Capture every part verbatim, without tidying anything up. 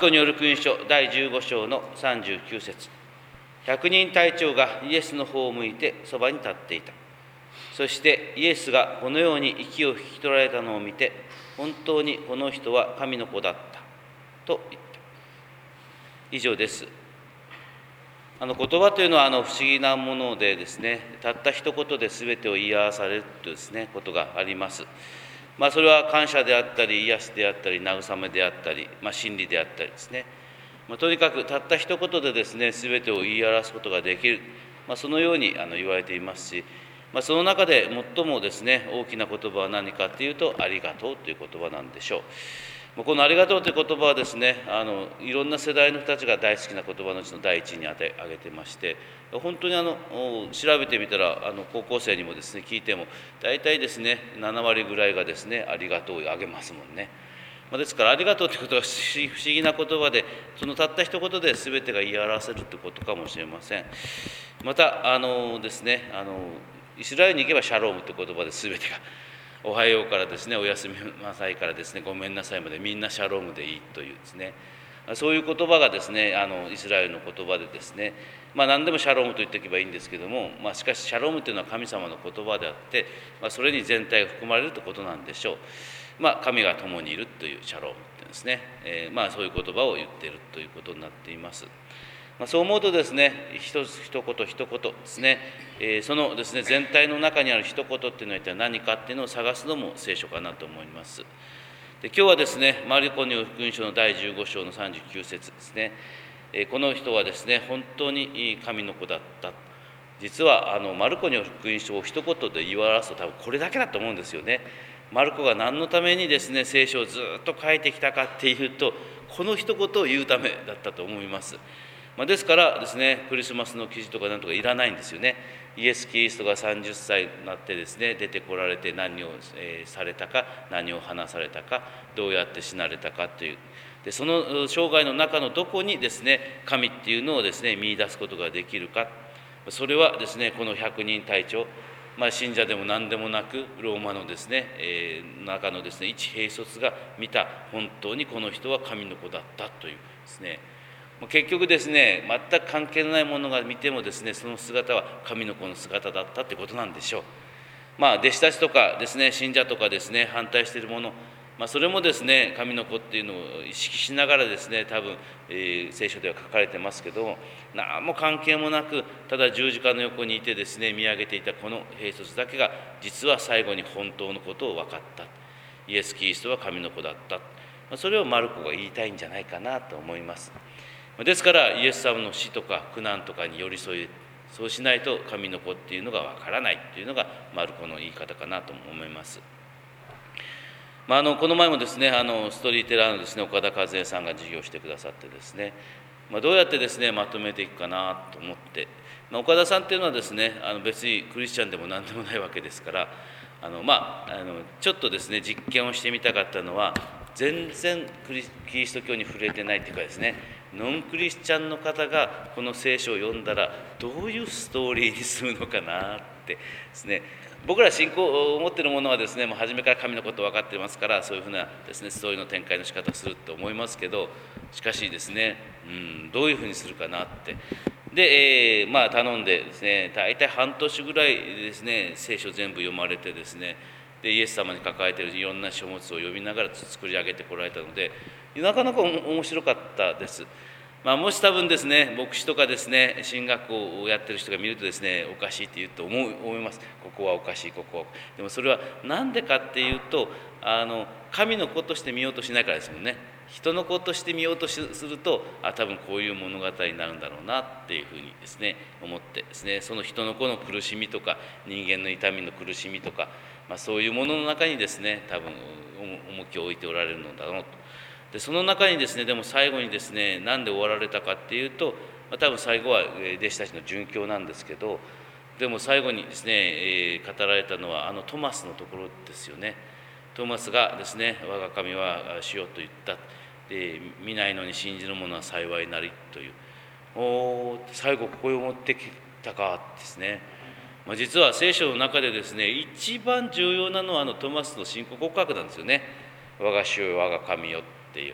コによる福音書だいじゅうご章のさんじゅうきゅう節。百人隊長がイエスの方を向いてそばに立っていた。そしてイエスがこのように息を引き取られたのを見て、本当にこの人は神の子だったと言った。以上です。あの言葉というのはあの不思議なものでですね、たった一言で全てを言い表されるというですね、ことがあります。まあ、それは感謝であったり、癒しであったり、慰めであったり、まあ、真理であったりですね。まあ、とにかくたった一言でですね、全てを言い表すことができる、まあ、そのようにあの言われていますし、まあ、その中で最もですね、大きな言葉は何かというと、ありがとうという言葉なんでしょう。このありがとうという言葉はですね、あのいろんな世代の人たちが大好きな言葉のうちの第一に挙げてまして、本当にあの調べてみたら、あの高校生にもですね聞いても、大体ですねなな割ぐらいがですね、ありがとうを挙げますもんね。ですから、ありがとうということは不思議な言葉で、そのたった一言で全てが言い表せるということかもしれません。またあのですね、あのイスラエルに行けばシャロームという言葉で全てが、おはようからですね、おやすみなさいからですね、ごめんなさいまでみんなシャロームでいいというですね、そういう言葉がですね、あのイスラエルの言葉でですね、まあ何でもシャロームと言っておけばいいんですけども、まあ、しかしシャロームというのは神様の言葉であって、まあ、それに全体が含まれるということなんでしょう。まあ、神が共にいるというシャロームというですね、えー、まあそういう言葉を言っているということになっています。まあ、そう思うとですね、一つ一言一言ですね、えー、そのですね全体の中にある一言っていうのは一体何かっていうのを探すのも聖書かなと思います。で、今日はですね、マルコによる福音書のだいじゅうご章のさんじゅうきゅう節ですね、えー、この人はですね本当に神の子だった。実はあのマルコによる福音書を一言で言い表すと多分これだけだと思うんですよね。マルコが何のためにですね聖書をずっと書いてきたかっていうと、この一言を言うためだったと思います。まあ、ですからですね、クリスマスの記事とかなんとかいらないんですよね。イエス・キリストがさんじゅっさいになってですね、出てこられて何を、えー、されたか、何を話されたか、どうやって死なれたかという、でその生涯の中のどこにですね神っていうのをですね見出すことができるか、それはですねこの百人隊長、まあ、信者でも何でもなくローマのですね、えー、中のですね一兵卒が見た本当にこの人は神の子だったというですね、結局ですね全く関係のないものが見てもですねその姿は神の子の姿だったということなんでしょう。まあ弟子たちとかですね信者とかですね反対しているもの、まあ、それもですね神の子っていうのを意識しながらですね多分、えー、聖書では書かれてますけども、何も関係もなくただ十字架の横にいてですね見上げていたこの兵卒だけが実は最後に本当のことを分かった。イエス・キリストは神の子だった。それをマルコが言いたいんじゃないかなと思います。ですからイエス様の死とか苦難とかに寄り添い、そうしないと神の子っていうのがわからないというのがマルコの言い方かなと思います。まあ、あのこの前もですねあのストーリーテラーのですね岡田和恵さんが授業してくださってですね、まあ、どうやってですねまとめていくかなと思って、まあ、岡田さんっていうのはですねあの別にクリスチャンでも何でもないわけですから、あのまああのちょっとですね実験をしてみたかったのは、全然クリキリスト教に触れてないというかですね、ノンクリスチャンの方がこの聖書を読んだらどういうストーリーにするのかなってですね、僕ら信仰を持っているものはですねもう初めから神のこと分かってますから、そういうふうなですねストーリーの展開の仕方をすると思いますけど、しかしですね、うん、どういうふうにするかなってで、えー、まあ頼んでですね大体半年ぐらいですね聖書全部読まれてですね、でイエス様に抱えているいろんな書物を読みながら作り上げてこられたので、なかなか面白かったです。まあ、もし多分ですね牧師とかですね神学校をやってる人が見るとですねおかしいって言うと思う思います。ここはおかしい、ここは。でもそれは何でかっていうと、あの神の子として見ようとしないからですもんね。人の子として見ようとすると、あ多分こういう物語になるんだろうなっていうふうにですね思ってですね、その人の子の苦しみとか人間の痛みの苦しみとか、まあ、そういうものの中にですね多分重きを置いておられるのだろうと。でその中にですねでも最後にですね何で終わられたかっていうと、まあ、多分最後は弟子たちの殉教なんですけど、でも最後にですね、えー、語られたのはあのトマスのところですよね。トマスがですね我が神は主よと言った。で見ないのに信じる者は幸いなりという、お最後ここへ持ってきたかですね。まあ、実は聖書の中でですね一番重要なのはあのトマスの信仰告白なんですよね。我が主よ我が神よっていう。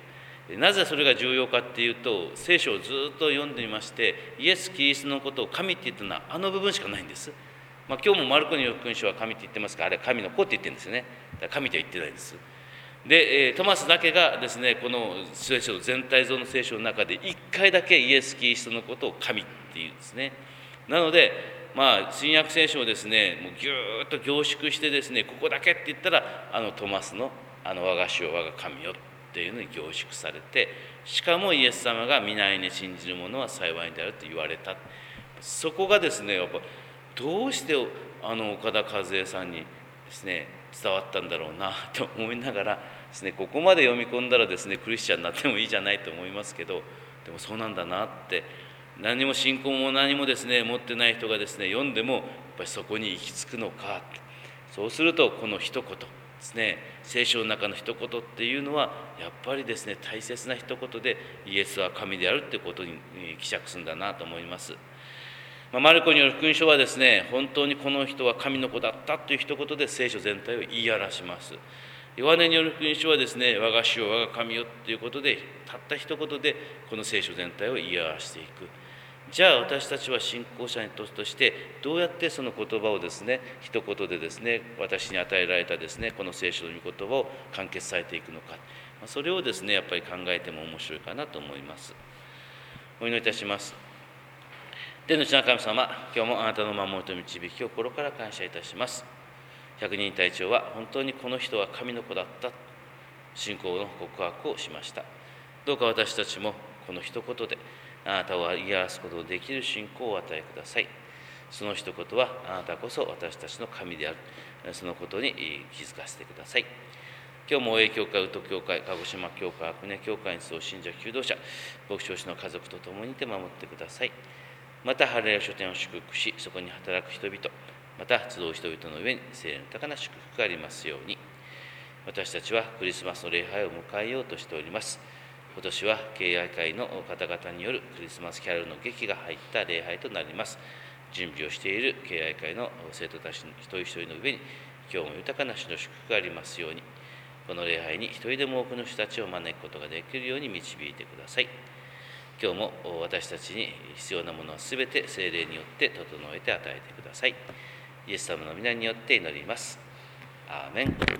なぜそれが重要かっていうと、聖書をずっと読んでみまして、イエス・キリストのことを神って言ったのはあの部分しかないんです。まあ、今日もマルコによる福音書は神って言ってますが、あれは神の子って言ってるんですよね。だから神とは言ってないんです。で、トマスだけがですね、この聖書全体像の聖書の中で一回だけイエス・キリストのことを神っていうんですね。なので、まあ、新約聖書をですね、もうぎゅーっと凝縮してですね、ここだけって言ったら、あのトマスのあの我が主よ我が神よっていうのに凝縮されて、しかもイエス様が御いに信じる者は幸いであると言われた。そこがですね、やっぱどうしてあの岡田和恵さんにですね伝わったんだろうなと思いながらですね、ここまで読み込んだらですねクリスチャンになってもいいじゃないと思いますけど、でもそうなんだなって、何も信仰も何もですね持ってない人がですね読んでもやっぱりそこに行き着くのか。そうするとこの一言ですね、聖書の中の一言っていうのはやっぱりですね大切な一言で、イエスは神であるってことに希釈するんだなと思います。まあ、マルコによる福音書はですね、本当にこの人は神の子だったという一言で聖書全体を言い表します。ヨハネによる福音書はですね、我が主よ我が神よということで、たった一言でこの聖書全体を言い表していく。じゃあ私たちは信仰者としてどうやってその言葉をですね一言でですね私に与えられたですねこの聖書の御言葉を完結されていくのか、それをですねやっぱり考えても面白いかなと思います。お祈りいたします。天の地の神様、今日もあなたの守りと導きを心から感謝いたします。百人隊長は本当にこの人は神の子だった信仰の告白をしました。どうか私たちもこの一言であなたを言い表すことのできる信仰をお与えください。その一言はあなたこそ私たちの神である、そのことに気づかせてください。今日も大江教会、宇都教会、鹿児島教会、阿久根教会にそう信者、求道者、牧師の家族と共にいて守ってください。また、ハレルヤ書店を祝福し、そこに働く人々、また集う人々の上に聖霊の豊かな祝福がありますように。私たちはクリスマスの礼拝を迎えようとしております。今年は敬愛会の方々によるクリスマスキャロルの劇が入った礼拝となります。準備をしている敬愛会の生徒たち一人一人の上に、今日も豊かな主の祝福がありますように。この礼拝に一人でも多くの人たちを招くことができるように導いてください。今日も私たちに必要なものはすべて聖霊によって整えて与えてください。イエス様の皆によって祈ります。アーメン。